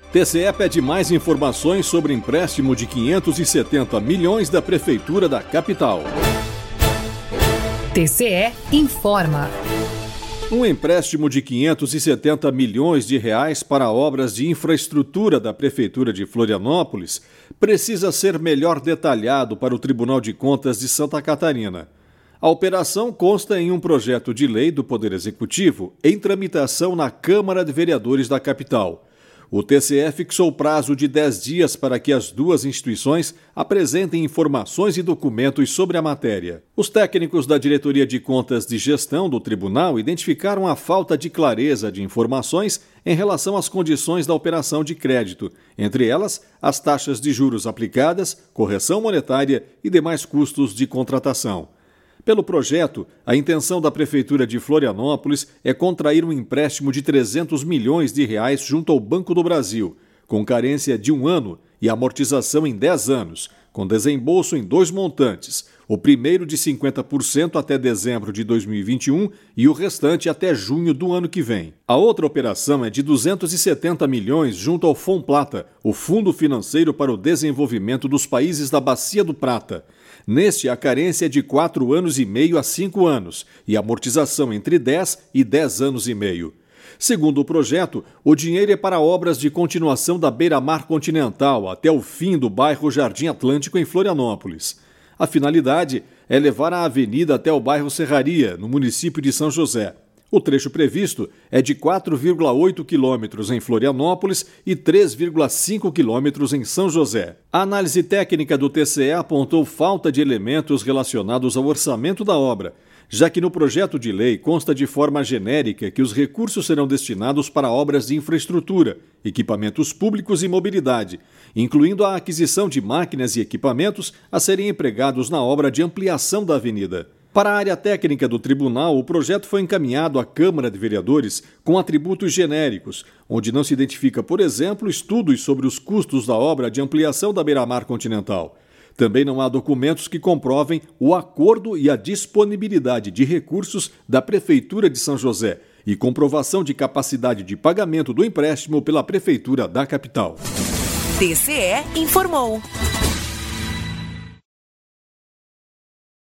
TCE pede mais informações sobre empréstimo de 570 milhões da Prefeitura da capital. TCE informa. Um empréstimo de 570 milhões de reais para obras de infraestrutura da Prefeitura de Florianópolis precisa ser melhor detalhado para o Tribunal de Contas de Santa Catarina. A operação consta em um projeto de lei do Poder Executivo em tramitação na Câmara de Vereadores da capital. O TCE fixou prazo de 10 dias para que as duas instituições apresentem informações e documentos sobre a matéria. Os técnicos da Diretoria de Contas de Gestão do Tribunal identificaram a falta de clareza de informações em relação às condições da operação de crédito, entre elas as taxas de juros aplicadas, correção monetária e demais custos de contratação. Pelo projeto, a intenção da Prefeitura de Florianópolis é contrair um empréstimo de 300 milhões de reais junto ao Banco do Brasil, com carência de 1 ano e amortização em 10 anos, com desembolso em 2 montantes, o primeiro de 50% até dezembro de 2021 e o restante até junho do ano que vem. A outra operação é de 270 milhões junto ao FONPLATA, o Fundo Financeiro para o Desenvolvimento dos Países da Bacia do Prata. Neste, a carência é de 4 anos e meio a 5 anos e a amortização entre 10 e 10 anos e meio. Segundo o projeto, o dinheiro é para obras de continuação da beira-mar continental até o fim do bairro Jardim Atlântico em Florianópolis. A finalidade é levar a avenida até o bairro Serraria, no município de São José. O trecho previsto é de 4,8 quilômetros em Florianópolis e 3,5 quilômetros em São José. A análise técnica do TCE apontou falta de elementos relacionados ao orçamento da obra, já que no projeto de lei consta de forma genérica que os recursos serão destinados para obras de infraestrutura, equipamentos públicos e mobilidade, incluindo a aquisição de máquinas e equipamentos a serem empregados na obra de ampliação da avenida. Para a área técnica do tribunal, o projeto foi encaminhado à Câmara de Vereadores com atributos genéricos, onde não se identifica, por exemplo, estudos sobre os custos da obra de ampliação da beira-mar continental. Também não há documentos que comprovem o acordo e a disponibilidade de recursos da Prefeitura de São José e comprovação de capacidade de pagamento do empréstimo pela Prefeitura da capital. TCE informou.